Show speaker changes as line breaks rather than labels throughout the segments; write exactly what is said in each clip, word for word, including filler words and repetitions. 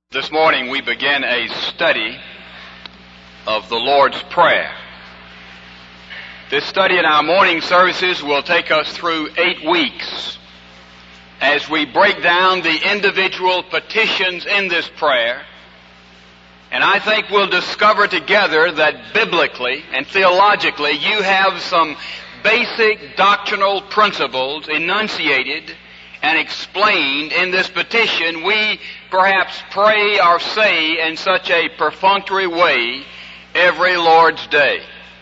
This morning we begin a study of the Lord's Prayer. This study in our morning services will take us through eight weeks as we break down the individual petitions in this prayer. And I think we'll discover together that biblically and theologically you have some basic doctrinal principles enunciated and explained in this petition we perhaps pray or say in such a perfunctory way every Lord's Day.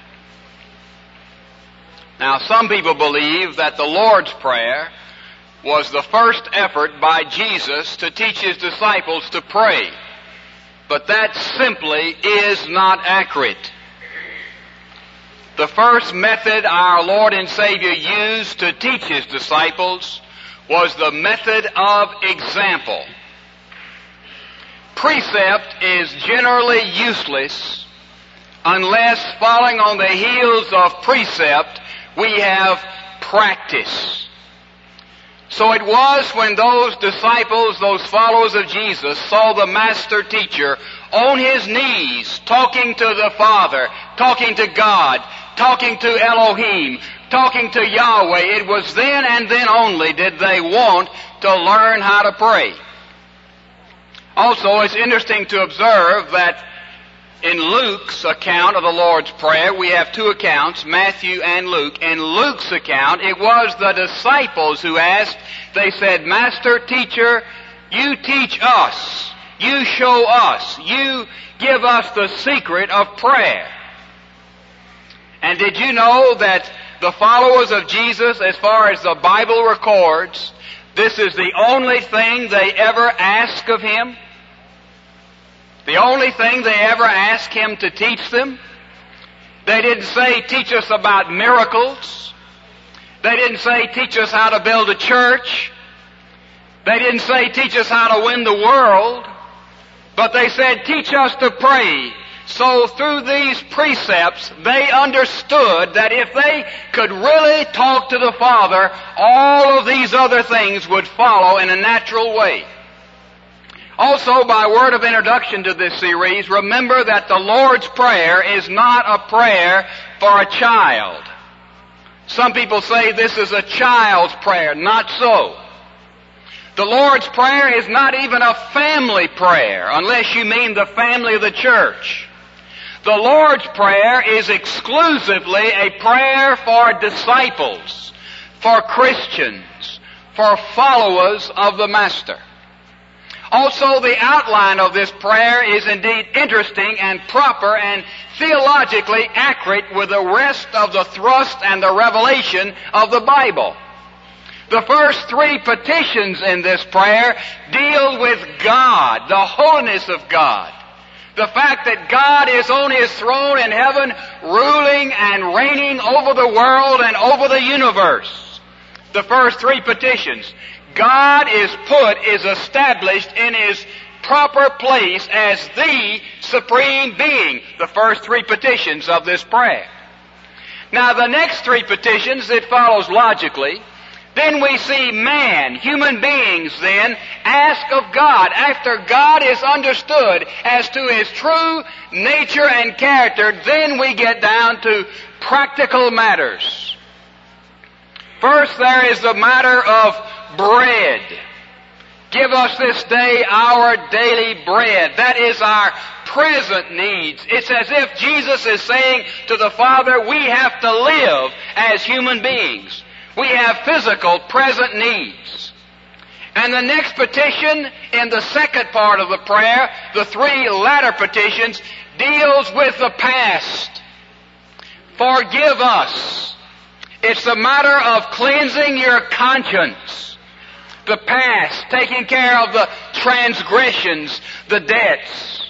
Now, some people believe that the Lord's Prayer was the first effort by Jesus to teach His disciples to pray, but that simply is not accurate. The first method our Lord and Savior used to teach His disciples was the method of example. Precept is generally useless unless, following on the heels of precept, we have practice. So it was when those disciples, those followers of Jesus, saw the Master Teacher on His knees, talking to the Father, talking to God, talking to Elohim, talking to Yahweh, it was then and then only did they want to learn how to pray. Also, it's interesting to observe that in Luke's account of the Lord's Prayer, we have two accounts, Matthew and Luke. In Luke's account, it was the disciples who asked, they said, "Master, Teacher, you teach us, you show us, you give us the secret of prayer." And did you know that the followers of Jesus, as far as the Bible records, this is the only thing they ever ask of Him? The only thing they ever ask Him to teach them? They didn't say, teach us about miracles. They didn't say, teach us how to build a church. They didn't say, teach us how to win the world. But they said, teach us to pray. So through these precepts, they understood that if they could really talk to the Father, all of these other things would follow in a natural way. Also, by word of introduction to this series, remember that the Lord's Prayer is not a prayer for a child. Some people say this is a child's prayer. Not so. The Lord's Prayer is not even a family prayer, unless you mean the family of the church. The Lord's Prayer is exclusively a prayer for disciples, for Christians, for followers of the Master. Also, the outline of this prayer is indeed interesting and proper and theologically accurate with the rest of the thrust and the revelation of the Bible. The first three petitions in this prayer deal with God, the holiness of God. The fact that God is on His throne in heaven, ruling and reigning over the world and over the universe. The first three petitions. God is put, is established in His proper place as the supreme being. The first three petitions of this prayer. Now the next three petitions, it follows logically. Then we see man, human beings then, ask of God, after God is understood as to His true nature and character, then we get down to practical matters. First, there is the matter of bread. Give us this day our daily bread. That is our present needs. It's as if Jesus is saying to the Father, we have to live as human beings. We have physical, present needs. And the next petition in the second part of the prayer, the three latter petitions, deals with the past. Forgive us. It's a matter of cleansing your conscience. The past, taking care of the transgressions, the debts.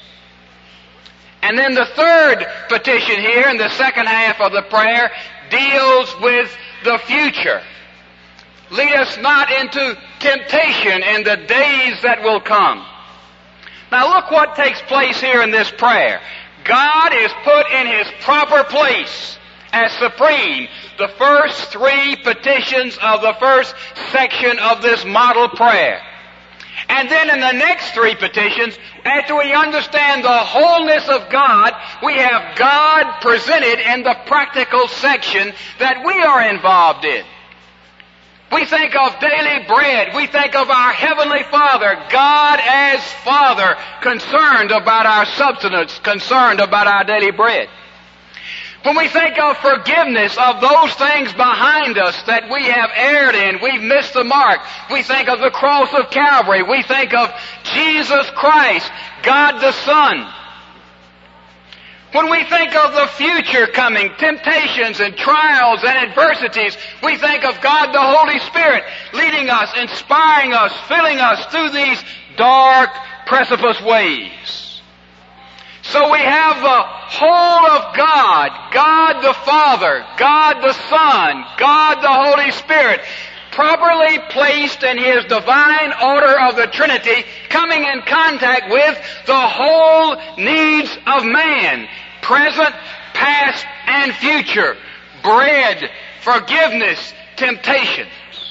And then the third petition here in the second half of the prayer deals with the future. Lead us not into temptation in the days that will come. Now look what takes place here in this prayer. God is put in His proper place as supreme. The first three petitions of the first section of this model prayer. And then in the next three petitions, after we understand the wholeness of God, we have God presented in the practical section that we are involved in. We think of daily bread. We think of our Heavenly Father, God as Father, concerned about our substance, concerned about our daily bread. When we think of forgiveness of those things behind us that we have erred in, we've missed the mark, we think of the cross of Calvary, we think of Jesus Christ, God the Son. When we think of the future coming, temptations and trials and adversities, we think of God the Holy Spirit leading us, inspiring us, filling us through these dark, precipice ways. So we have the whole of God, God the Father, God the Son, God the Holy Spirit, properly placed in His divine order of the Trinity, coming in contact with the whole needs of man, present, past, and future, bread, forgiveness, temptations.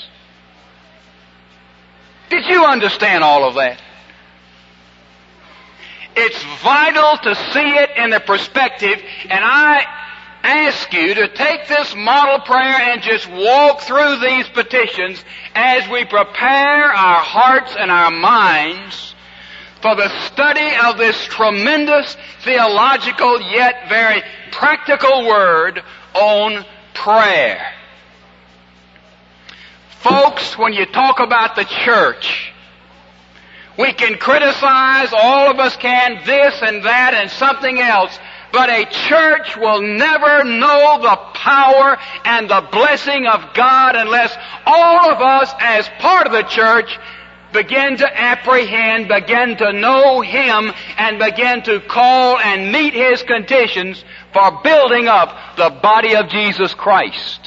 Did you understand all of that? It's vital to see it in the perspective, and I ask you to take this model prayer and just walk through these petitions as we prepare our hearts and our minds for the study of this tremendous theological yet very practical word on prayer. Folks, when you talk about the church, we can criticize, all of us can, this and that and something else, but a church will never know the power and the blessing of God unless all of us as part of the church begin to apprehend, begin to know Him, and begin to call and meet His conditions for building up the body of Jesus Christ.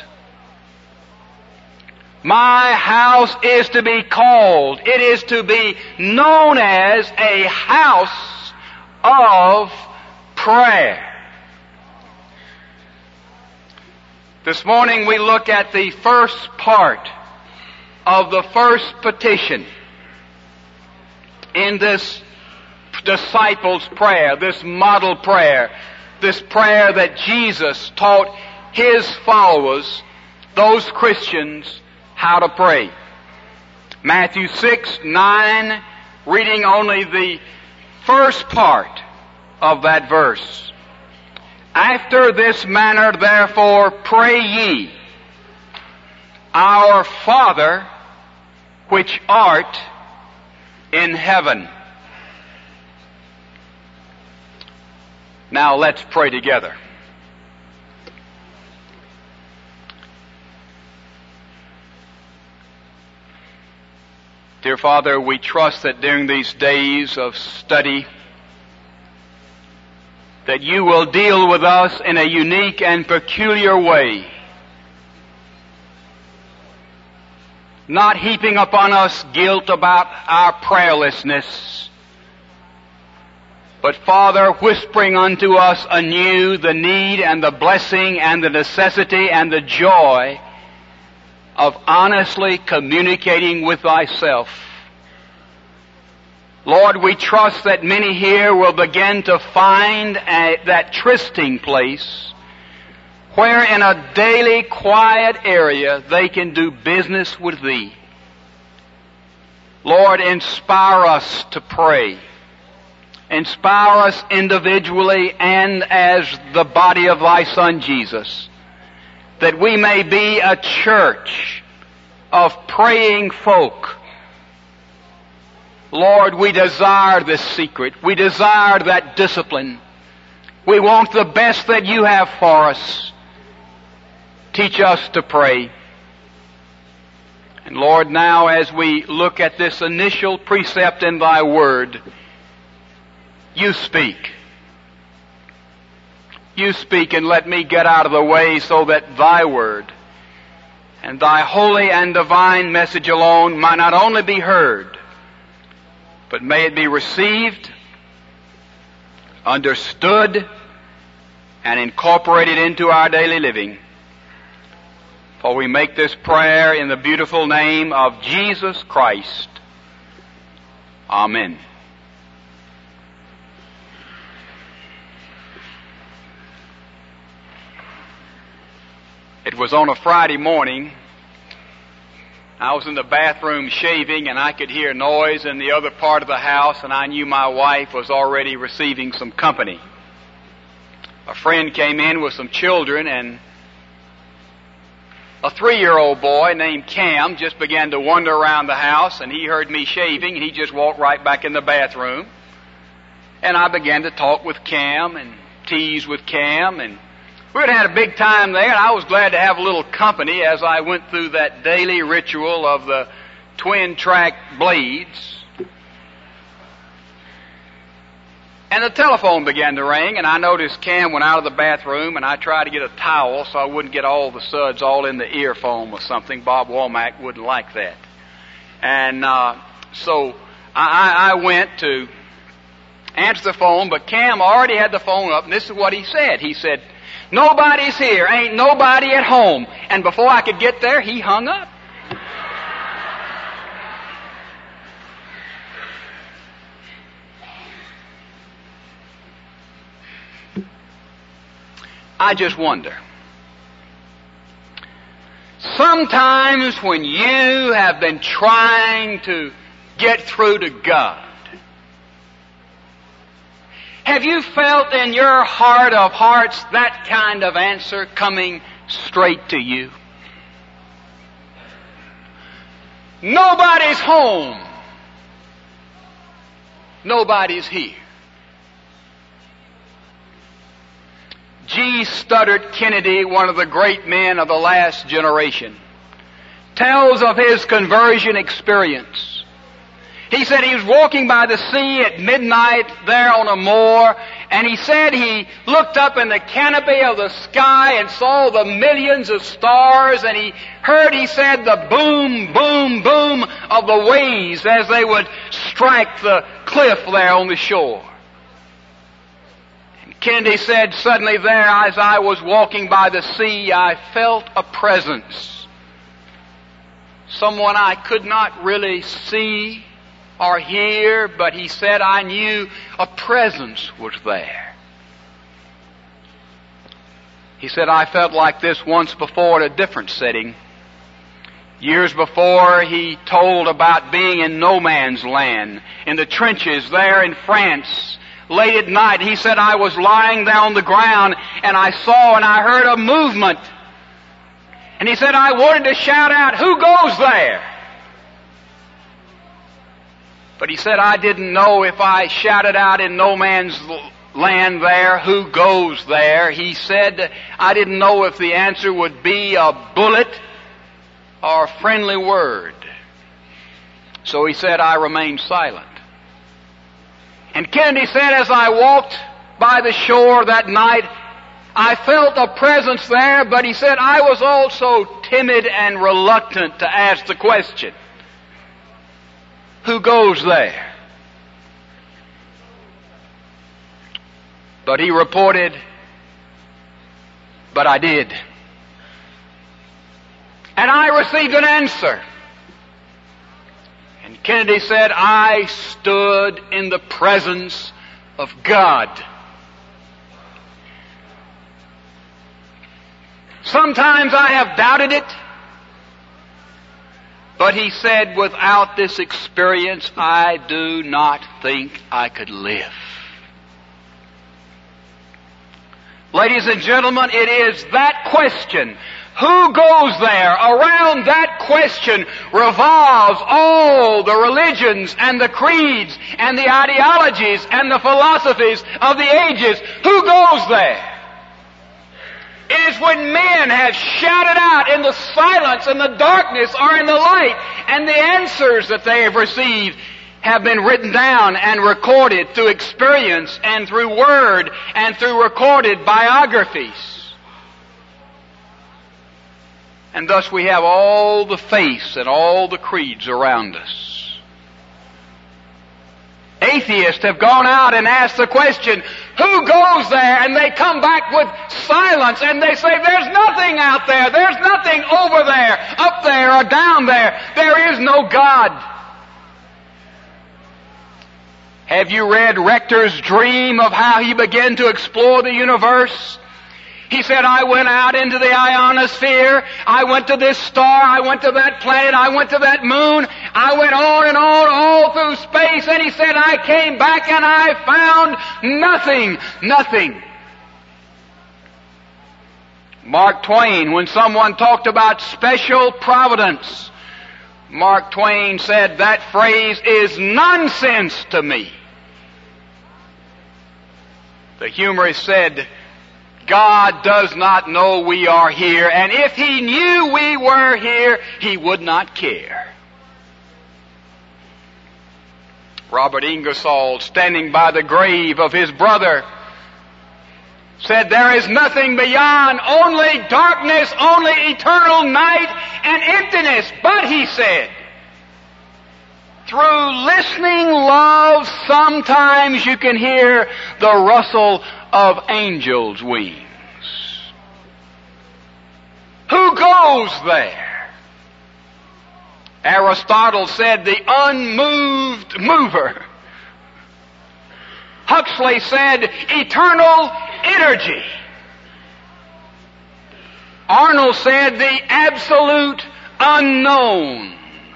My house is to be called, it is to be known as a house of prayer. This morning we look at the first part of the first petition in this disciples' prayer, this model prayer, this prayer that Jesus taught His followers, those Christians, how to pray. Matthew six, nine, reading only the first part of that verse. After this manner, therefore, pray ye, Our Father, which art in heaven. Now let's pray together. Dear Father, we trust that during these days of study that You will deal with us in a unique and peculiar way, not heaping upon us guilt about our prayerlessness, but Father, whispering unto us anew the need and the blessing and the necessity and the joy of honestly communicating with Thyself. Lord, we trust that many here will begin to find a, that trysting place where in a daily quiet area they can do business with Thee. Lord, inspire us to pray. Inspire us individually and as the body of Thy Son Jesus, that we may be a church of praying folk. Lord, we desire this secret. We desire that discipline. We want the best that You have for us. Teach us to pray. And Lord, now as we look at this initial precept in Thy Word, You speak. You speak and let me get out of the way so that Thy Word and Thy holy and divine message alone might not only be heard, but may it be received, understood, and incorporated into our daily living. For we make this prayer in the beautiful name of Jesus Christ, Amen. It was on a Friday morning. I was in the bathroom shaving, and I could hear noise in the other part of the house, and I knew my wife was already receiving some company. A friend came in with some children, and a three-year-old boy named Cam just began to wander around the house, and he heard me shaving, and he just walked right back in the bathroom. And I began to talk with Cam and tease with Cam, and we had had a big time there, and I was glad to have a little company as I went through that daily ritual of the twin-track blades. And the telephone began to ring, and I noticed Cam went out of the bathroom, and I tried to get a towel so I wouldn't get all the suds all in the earphone or something. Bob Womack wouldn't like that. And uh, so I, I went to answer the phone, but Cam already had the phone up, and this is what he said. He said, "Nobody's here. Ain't nobody at home." And before I could get there, he hung up. I just wonder, sometimes when you have been trying to get through to God, have you felt in your heart of hearts that kind of answer coming straight to you? Nobody's home. Nobody's here. G. Studdert Kennedy, one of the great men of the last generation, tells of his conversion experience. He said he was walking by the sea at midnight there on a moor, and he said he looked up in the canopy of the sky and saw the millions of stars, and he heard, he said, the boom, boom, boom of the waves as they would strike the cliff there on the shore. Kennedy said, suddenly there, as I was walking by the sea, I felt a presence. Someone I could not really see or hear, but he said I knew a presence was there. He said, I felt like this once before in a different setting. Years before, he told about being in no man's land, in the trenches there in France. Late at night, he said, I was lying there on the ground, and I saw and I heard a movement. And he said, I wanted to shout out, who goes there? But he said, I didn't know if I shouted out in no man's land there, who goes there? He said, I didn't know if the answer would be a bullet or a friendly word. So he said, I remained silent. And Kennedy said, as I walked by the shore that night, I felt a presence there, but he said, I was also timid and reluctant to ask the question, who goes there? But he reported, but I did. And I received an answer. And Kennedy said, I stood in the presence of God. Sometimes I have doubted it, but he said, without this experience, I do not think I could live. Ladies and gentlemen, it is that question, who goes there? Around that question revolves all the religions and the creeds and the ideologies and the philosophies of the ages. Who goes there? It is when men have shouted out in the silence, in the darkness, or in the light, and the answers that they have received have been written down and recorded through experience and through word and through recorded biographies. And thus we have all the faiths and all the creeds around us. Atheists have gone out and asked the question, who goes there? And they come back with silence and they say, there's nothing out there. There's nothing over there, up there, or down there. There is no God. Have you read Rector's dream of how he began to explore the universe? He said, I went out into the ionosphere, I went to this star, I went to that planet, I went to that moon, I went on and on all through space, and he said, I came back and I found nothing, nothing. Mark Twain, when someone talked about special providence, Mark Twain said, that phrase is nonsense to me. The humorist said, God does not know we are here, and if He knew we were here, He would not care. Robert Ingersoll, standing by the grave of his brother, said, there is nothing beyond, only darkness, only eternal night and emptiness. But, he said, through listening love, sometimes you can hear the rustle of angels' wings. Who goes there? Aristotle said the unmoved mover. Huxley said eternal energy. Arnold said the absolute unknown.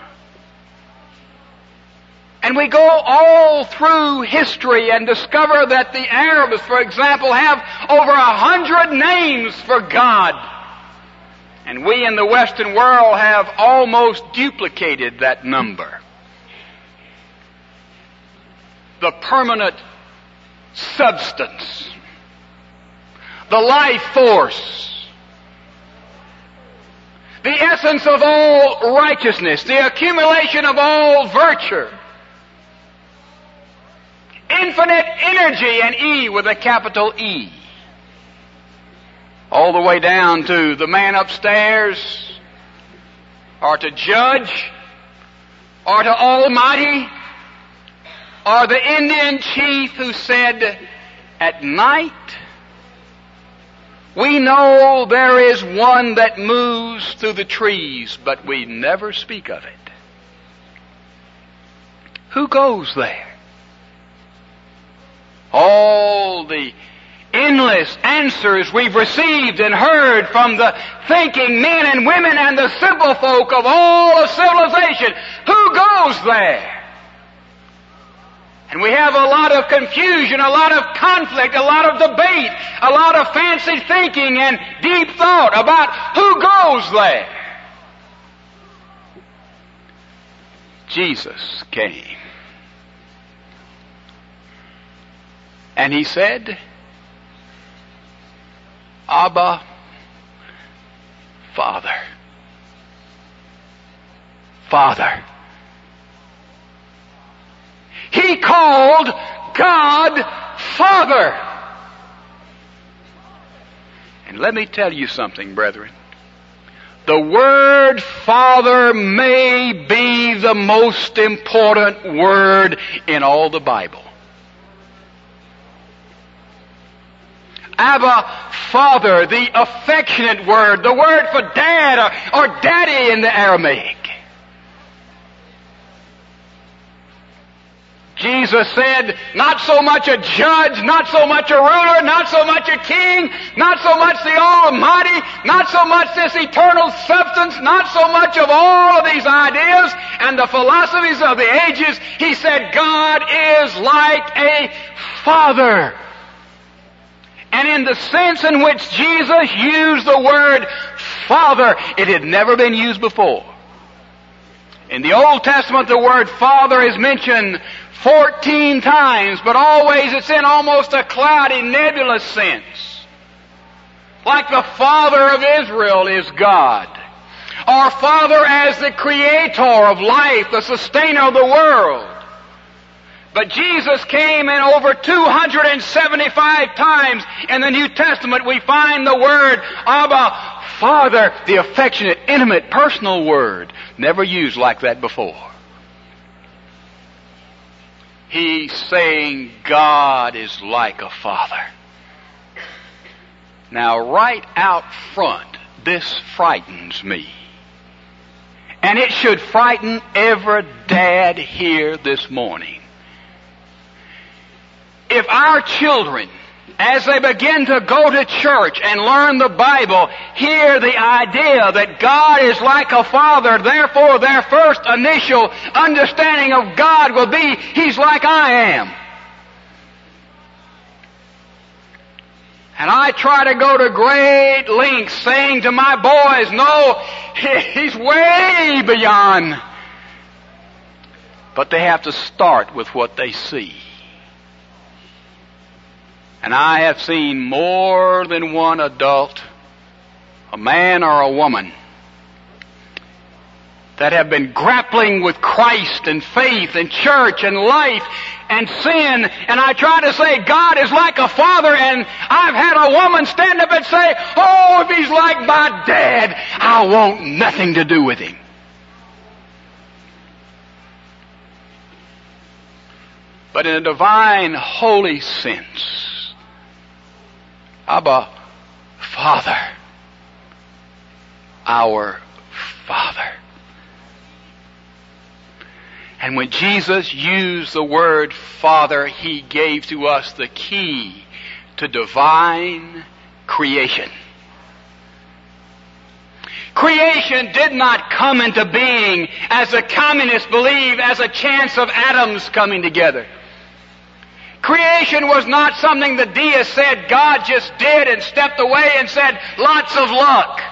And we go all through history and discover that the Arabs, for example, have over a hundred names for God. And we in the Western world have almost duplicated that number. The permanent substance, the life force, the essence of all righteousness, the accumulation of all virtue, infinite energy, and E with a capital E. All the way down to the man upstairs, or to Judge, or to Almighty, or the Indian chief who said, at night, we know there is one that moves through the trees, but we never speak of it. Who goes there? All the endless answers we've received and heard from the thinking men and women and the simple folk of all of civilization. Who goes there? And we have a lot of confusion, a lot of conflict, a lot of debate, a lot of fancy thinking and deep thought about who goes there. Jesus came. And He said, Abba, Father. Father. He called God Father. And let me tell you something, brethren. The word Father may be the most important word in all the Bible. Abba, Father, the affectionate word, the word for dad or, or daddy in the Aramaic. Jesus said, not so much a judge, not so much a ruler, not so much a king, not so much the Almighty, not so much this eternal substance, not so much of all of these ideas and the philosophies of the ages. He said, God is like a father. And in the sense in which Jesus used the word Father, it had never been used before. In the Old Testament, the word Father is mentioned fourteen times, but always it's in almost a cloudy, nebulous sense. Like the Father of Israel is God. Or Father as the creator of life, the sustainer of the world. But Jesus came in over two hundred seventy-five times in the New Testament. We find the word Abba, Father, the affectionate, intimate, personal word. Never used like that before. He's saying God is like a father. Now, right out front, this frightens me. And it should frighten every dad here this morning. if our children, as they begin to go to church and learn the Bible, hear the idea that God is like a father, therefore their first initial understanding of God will be, He's like I am. And I try to go to great lengths saying to my boys, no, He's way beyond. But they have to start with what they see. And I have seen more than one adult, a man or a woman, that have been grappling with Christ and faith and church and life and sin. And I try to say God is like a father, and I've had a woman stand up and say, oh, if He's like my dad, I want nothing to do with Him. But in a divine, holy sense, Abba, Father, our Father. And when Jesus used the word Father, He gave to us the key to divine creation. Creation did not come into being, as the communists believe, as a chance of atoms coming together. Creation was not something the deists said God just did and stepped away and said, lots of luck.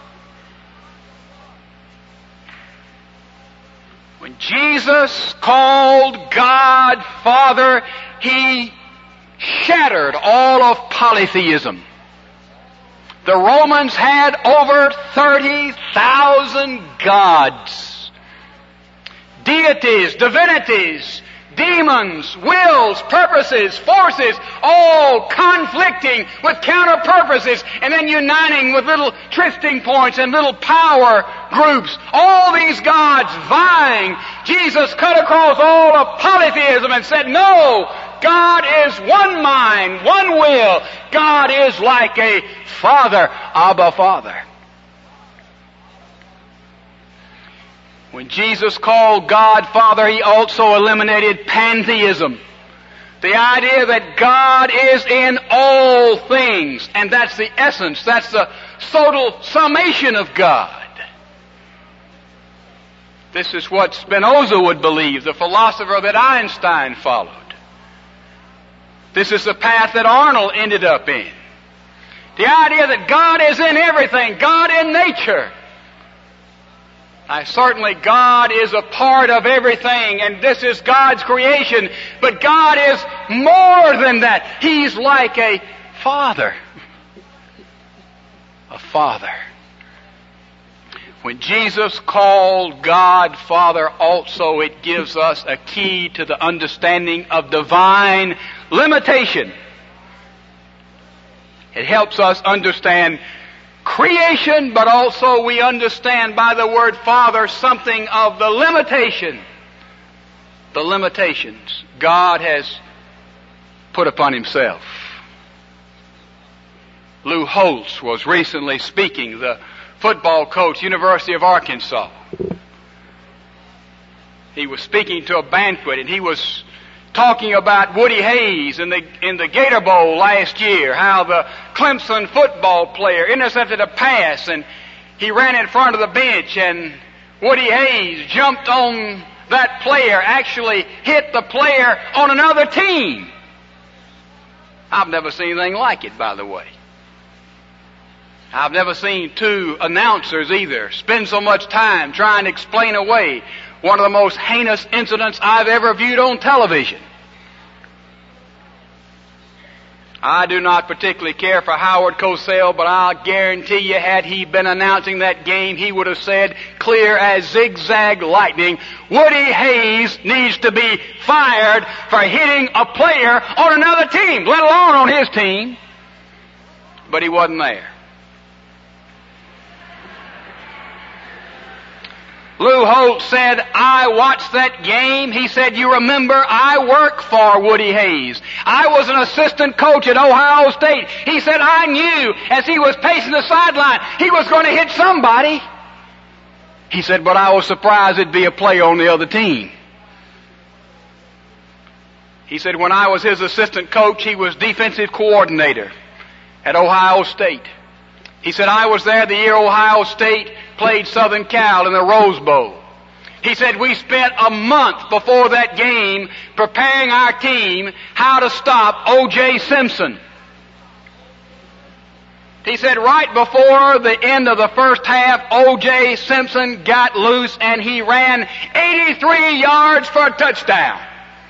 When Jesus called God Father, He shattered all of polytheism. The Romans had over thirty thousand gods, deities, divinities, demons, wills, purposes, forces, all conflicting with counter purposes and then uniting with little trysting points and little power groups. All these gods vying. Jesus cut across all of polytheism and said, no, God is one mind, one will. God is like a Father, Abba Father. When Jesus called God Father, He also eliminated pantheism. The idea that God is in all things, and that's the essence, that's the total summation of God. This is what Spinoza would believe, the philosopher that Einstein followed. This is the path that Arnold ended up in. The idea that God is in everything, God in nature. Now, certainly God is a part of everything, and this is God's creation, but God is more than that. He's like a father. A father. When Jesus called God Father, also it gives us a key to the understanding of divine limitation. It helps us understand creation, but also we understand by the word Father something of the limitation, the limitations God has put upon Himself. Lou Holtz was recently speaking, the football coach, University of Arkansas. He was speaking to a banquet, and he was talking about Woody Hayes in the in the Gator Bowl last year, how the Clemson football player intercepted a pass, and he ran in front of the bench, and Woody Hayes jumped on that player, actually hit the player on another team. I've never seen anything like it, by the way. I've never seen two announcers either spend so much time trying to explain away one of the most heinous incidents I've ever viewed on television. I do not particularly care for Howard Cosell, but I'll guarantee you, had he been announcing that game, he would have said, clear as zigzag lightning, Woody Hayes needs to be fired for hitting a player on another team, let alone on his team. But he wasn't there. Lou Holtz said, I watched that game. He said, you remember, I worked for Woody Hayes. I was an assistant coach at Ohio State. He said, I knew as he was pacing the sideline, he was going to hit somebody. He said, but I was surprised it'd be a player on the other team. He said when I was his assistant coach, he was defensive coordinator at Ohio State. He said I was there the year Ohio State played Southern Cal in the Rose Bowl. He said we spent a month before that game preparing our team how to stop O J Simpson. He said right before the end of the first half, O J Simpson got loose and he ran eighty-three yards for a touchdown.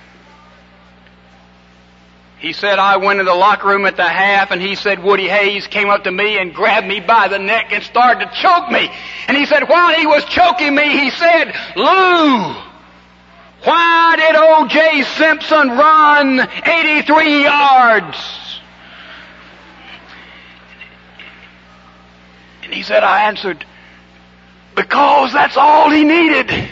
He said I went in the locker room at the half, and he said Woody Hayes came up to me and grabbed me by the neck and started to choke me. And he said while he was choking me, he said, "Lou, why did O J Simpson run eighty-three yards?" And he said, I answered, "Because that's all he needed."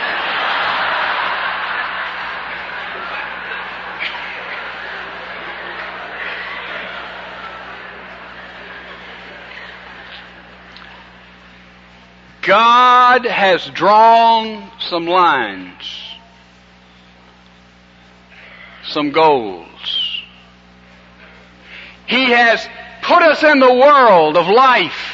God has drawn some lines, some goals. He has put us in the world of life.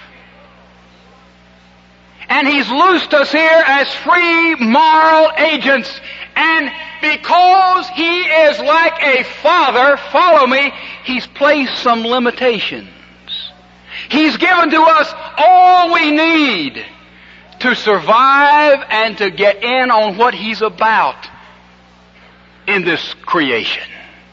And He's loosed us here as free moral agents. And because He is like a father, follow me, He's placed some limitations. He's given to us all we need to survive and to get in on what He's about in this creation.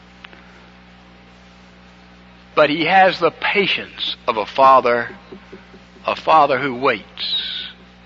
But He has the patience of a father, a father who waits.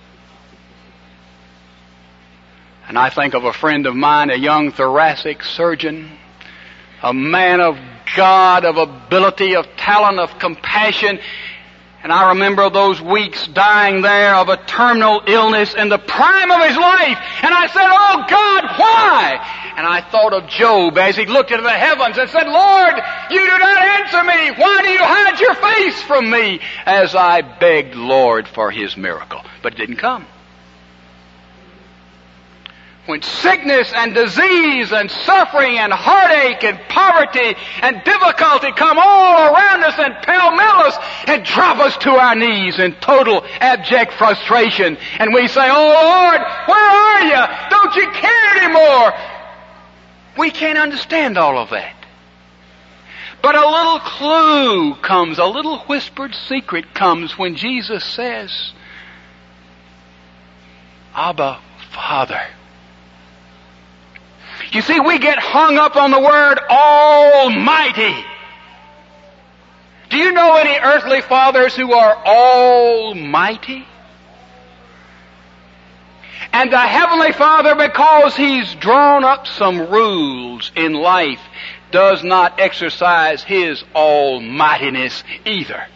And I think of a friend of mine, a young thoracic surgeon, a man of God, of ability, of talent, of compassion. And I remember those weeks dying there of a terminal illness in the prime of his life. And I said, "Oh God, why?" And I thought of Job as he looked into the heavens and said, "Lord, you do not answer me. Why do you hide your face from me?" As I begged Lord for His miracle. But it didn't come. When sickness and disease and suffering and heartache and poverty and difficulty come all around us and pell-mell us and drop us to our knees in total abject frustration, and we say, "Oh Lord, where are you? Don't you care anymore?" We can't understand all of that. But a little clue comes, a little whispered secret comes when Jesus says, "Abba, Father." You see, we get hung up on the word Almighty. Do you know any earthly fathers who are almighty? And the Heavenly Father, because He's drawn up some rules in life, does not exercise His almightiness either.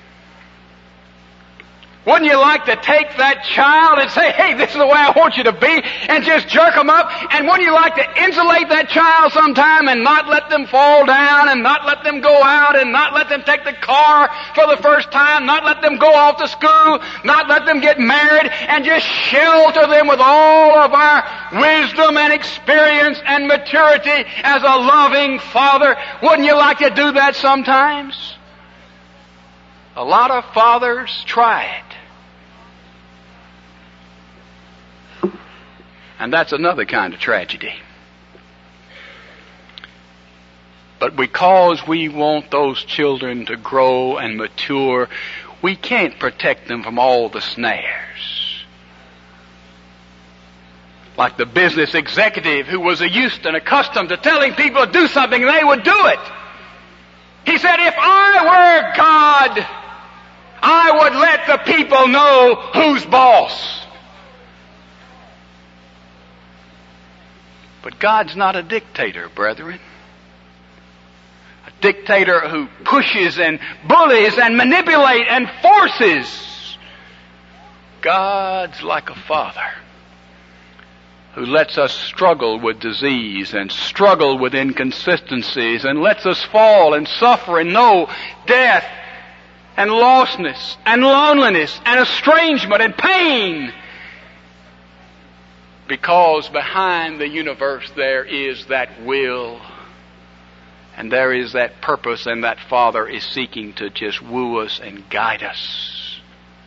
Wouldn't you like to take that child and say, "Hey, this is the way I want you to be," and just jerk them up? And wouldn't you like to insulate that child sometime and not let them fall down and not let them go out and not let them take the car for the first time, not let them go off to school, not let them get married, and just shelter them with all of our wisdom and experience and maturity as a loving father? Wouldn't you like to do that sometimes? A lot of fathers try it. And that's another kind of tragedy. But because we want those children to grow and mature, we can't protect them from all the snares. Like the business executive who was used and accustomed to telling people to do something and they would do it. He said, "If I were God, I would let the people know who's boss." But God's not a dictator, brethren. A dictator who pushes and bullies and manipulates and forces. God's like a father who lets us struggle with disease and struggle with inconsistencies and lets us fall and suffer and know death and lostness and loneliness and estrangement and pain. Because behind the universe there is that will, and there is that purpose, and that Father is seeking to just woo us and guide us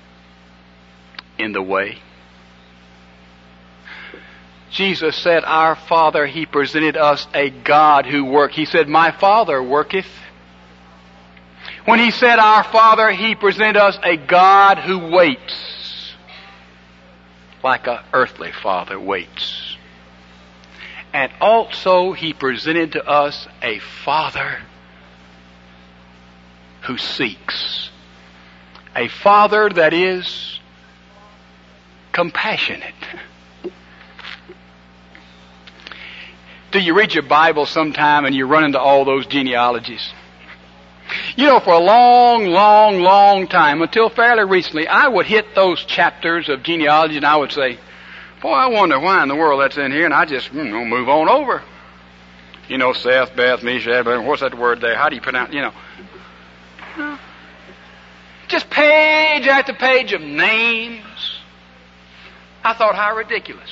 in the way. Jesus said, our Father, He presented us a God who worked. He said, my Father worketh. When He said, our Father, He presented us a God who waits. Like an earthly father waits. And also He presented to us a Father who seeks. A Father that is compassionate. Do you read your Bible sometime and you run into all those genealogies? You know, for a long, long, long time, until fairly recently, I would hit those chapters of genealogy and I would say, boy, I wonder why in the world that's in here, and I just, you know, move on over. You know, Seth, Beth, Meshach, what's that word there? How do you pronounce, you know? You know? Just page after page of names. I thought, how ridiculous.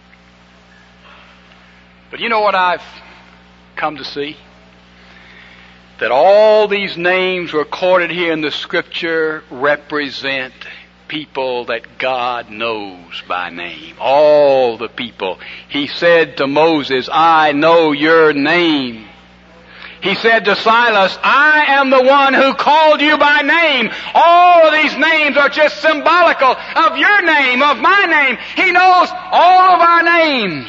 But you know what I've come to see? That all these names recorded here in the Scripture represent people that God knows by name. All the people. He said to Moses, I know your name. He said to Silas, I am the one who called you by name. All of these names are just symbolical of your name, of my name. He knows all of our names.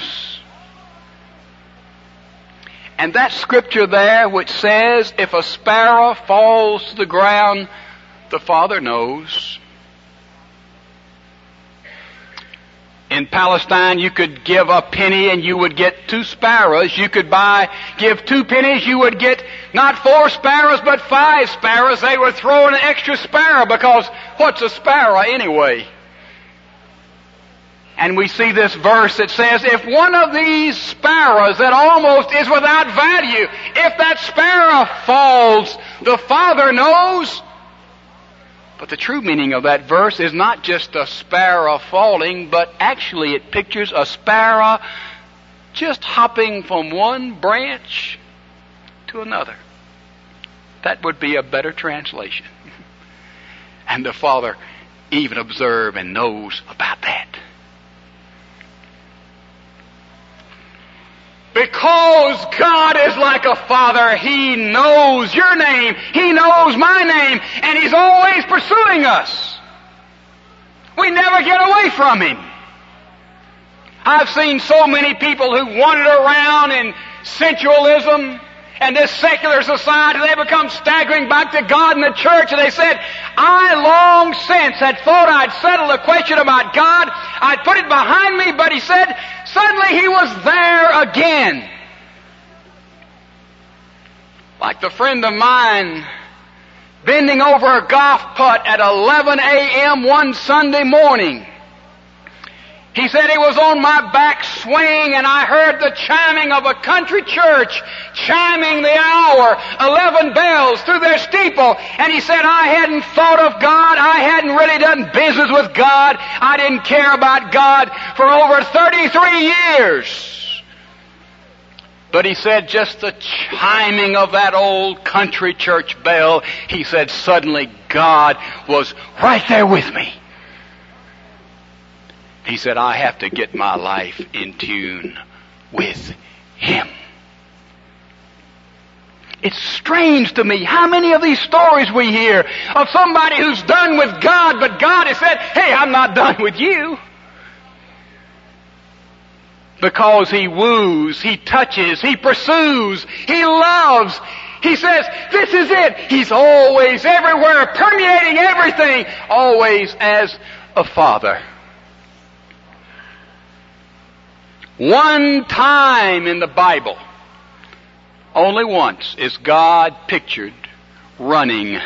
And that scripture there which says, if a sparrow falls to the ground, the Father knows. In Palestine, you could give a penny and you would get two sparrows. You could buy, give two pennies, you would get not four sparrows, but five sparrows. They would throw in an extra sparrow because what's a sparrow anyway? And we see this verse that says, if one of these sparrows that almost is without value, if that sparrow falls, the Father knows. But the true meaning of that verse is not just a sparrow falling, but actually it pictures a sparrow just hopping from one branch to another. That would be a better translation. And the Father even observes and knows about that. Because God is like a father, He knows your name, He knows my name, and He's always pursuing us. We never get away from Him. I've seen so many people who wandered around in sensualism and this secular society. They become staggering back to God and the church, and they said, I long since had thought I'd settled the question about God. I'd put it behind me, but He said, suddenly He was there again. Like the friend of mine bending over a golf putt at eleven a.m. one Sunday morning. He said he was on my back swing and I heard the chiming of a country church chiming the hour, eleven bells through their steeple. And he said, I hadn't thought of God. I hadn't really done business with God. I didn't care about God for over thirty-three years. But he said, just the chiming of that old country church bell, he said, suddenly God was right there with me. He said, I have to get my life in tune with Him. It's strange to me how many of these stories we hear of somebody who's done with God, but God has said, hey, I'm not done with you. Because He woos, He touches, He pursues, He loves. He says, this is it. He's always everywhere, permeating everything, always as a father. One time in the Bible, only once, is God pictured running.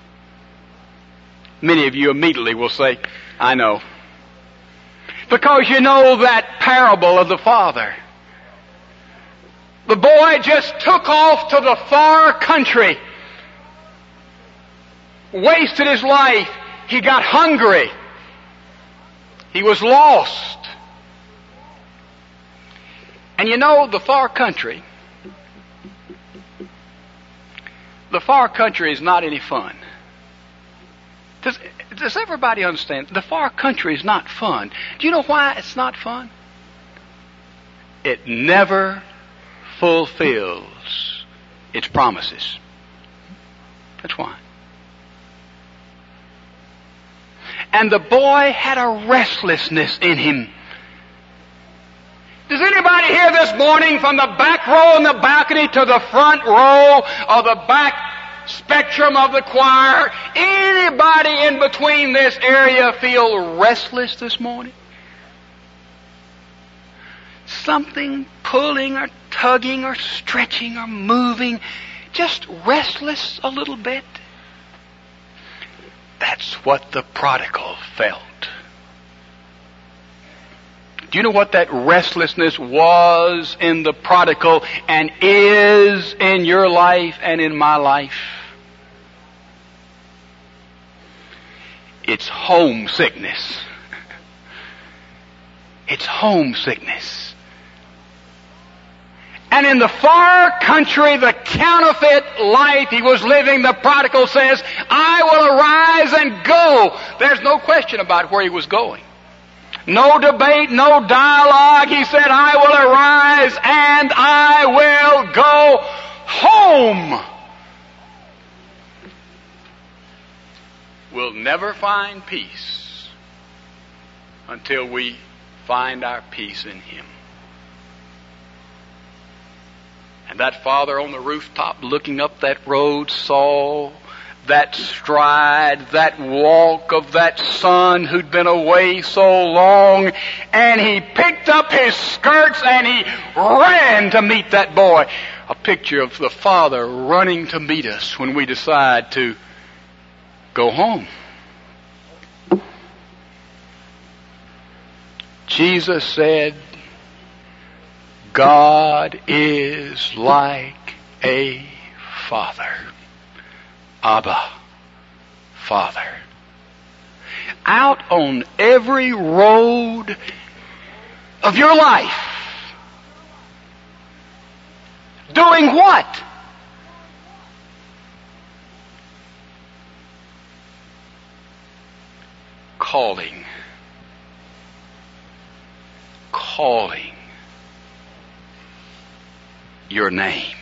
Many of you immediately will say, I know. Because you know that parable of the father. The boy just took off to the far country, wasted his life. He got hungry. He was lost. And you know, the far country, the far country is not any fun. Does, does everybody understand? The far country is not fun. Do you know why it's not fun? It never fulfills its promises. That's why. And the boy had a restlessness in him. Does anybody here this morning, from the back row in the balcony to the front row of the back spectrum of the choir, anybody in between this area feel restless this morning? Something pulling or tugging or stretching or moving, just restless a little bit? That's what the prodigal felt. Do you know what that restlessness was in the prodigal and is in your life and in my life? It's homesickness. It's homesickness. And in the far country, the counterfeit life he was living, the prodigal says, I will arise and go. There's no question about where he was going. No debate, no dialogue. He said, I will arise and I will go home. We'll never find peace until we find our peace in Him. And that father on the rooftop looking up that road saw that stride, that walk of that son who'd been away so long, and he picked up his skirts and he ran to meet that boy. A picture of the Father running to meet us when we decide to go home. Jesus said, God is like a father. Abba, Father. Out on every road of your life. Doing what? Calling. Calling your name.